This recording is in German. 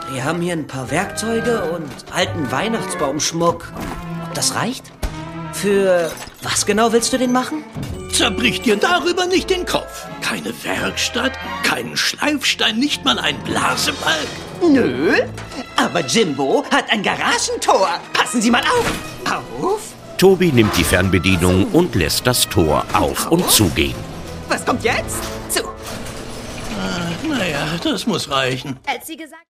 Wir haben hier ein paar Werkzeuge und alten Weihnachtsbaumschmuck. Ob das reicht? Für was genau willst du den machen? Zerbrich dir darüber nicht den Kopf. Keine Werkstatt, keinen Schleifstein, nicht mal ein Blasebalg. Nö, aber Jimbo hat ein Garagentor. Passen Sie mal auf. Auf. Tobi nimmt die Fernbedienung und lässt das Tor auf und zugehen. Was kommt jetzt? Zu. Naja, das muss reichen. Als sie gesagt